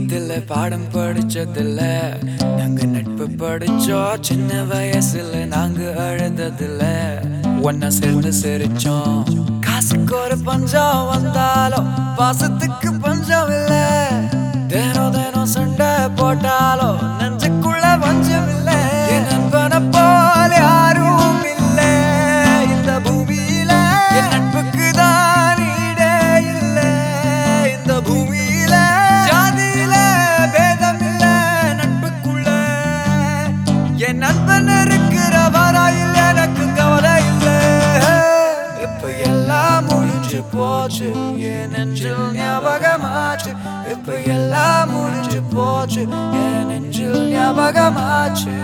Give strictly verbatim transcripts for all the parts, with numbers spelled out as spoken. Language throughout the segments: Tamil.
பள்ளிக்கூடத்துல பாடம் படிச்சதில்ல, நாங்க நட்பு படிச்சோம். சின்ன வயசுல நாங்க அழுததில்ல, ஒன்னா சேர்ந்து சிரிச்சோம். காசுக்கு ஒரு பஞ்சம் வந்தாலும் பாசத்துக்கு பஞ்சம் இல்ல. தினம் தினம் சண்டை போட்டாலும் நெஞ்சுக்குள்ள பஞ்சம் இல்ல. என் நண்பனை போல யாரும் இல்ல இந்த பூமியில. என் நட்புக்கு தான் ஈடே இல்ல இந்த பூமியில. ஜாதியில பேதம் இல்ல நட்புக்குள்ள. என் நண்பன் இருக்கிற வரையில் எனக்கு கவலை இல்ல. இப்ப எல்லாம் முடிஞ்சு போச்சு, என் நெஞ்சில் ஞாபகமாச்சு. இப்ப எல்லாம் முடிஞ்சு போச்சு, என் நெஞ்சில் ஞாபகமாச்சு.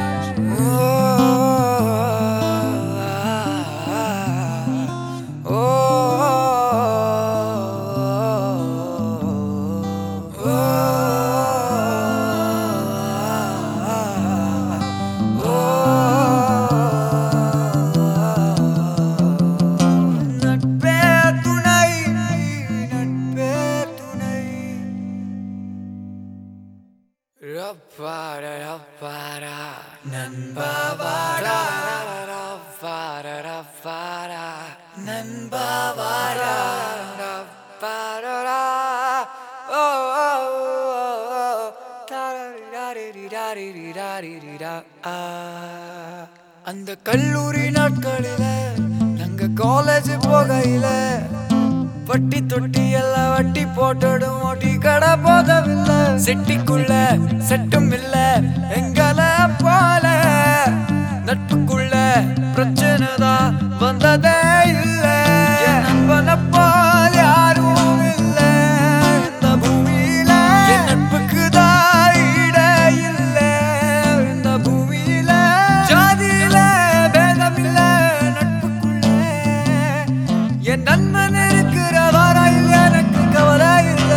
Rapara rapara nanba vara rapara rapara nanba vara rapara oh oh oh taraririraririrariririra. அந்த கல்லூரி நாட்களில நாங்க காலேஜ் போகையில வட்டி தொட்டி எல்லாம் வட்டி போட்டடும். ஓட்டி கடை போதவில்லை, செட்டிக்குள்ள செட்டும் இல்ல எங்கள போல. நட்புக்குள்ள பிரச்சனை தான் வந்ததே இல்ல. என் நண்பனை போல யாரும் இல்ல இந்த பூமியில. என் நட்புக்கு தான் ஈடே இல்ல இந்த பூமியில. ஜாதியில பேதம் இல்ல நட்புக்குள்ள. என் நண்பன் இருக்கிற வரையில் எனக்கு கவலை இல்ல.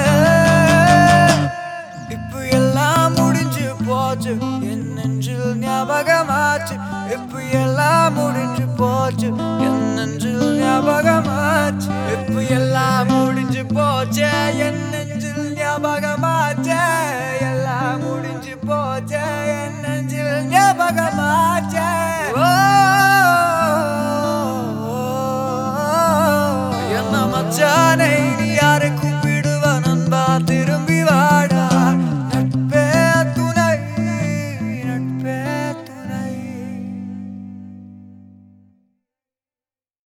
இப்ப எல்லாம் முடிஞ்சு போச்சு, என் நெஞ்சில் ஞாபகமாச்சு. இப்ப எல்லாம் முடிஞ்சு போச்சு, என் நெஞ்சில் ஞாபகமாச்சு. இப்ப எல்லாம் முடிஞ்சு போச்சு, என் நெஞ்சில் ஞாபகமாச்சு. எல்லாம் முடிஞ்சு போச்சு, என்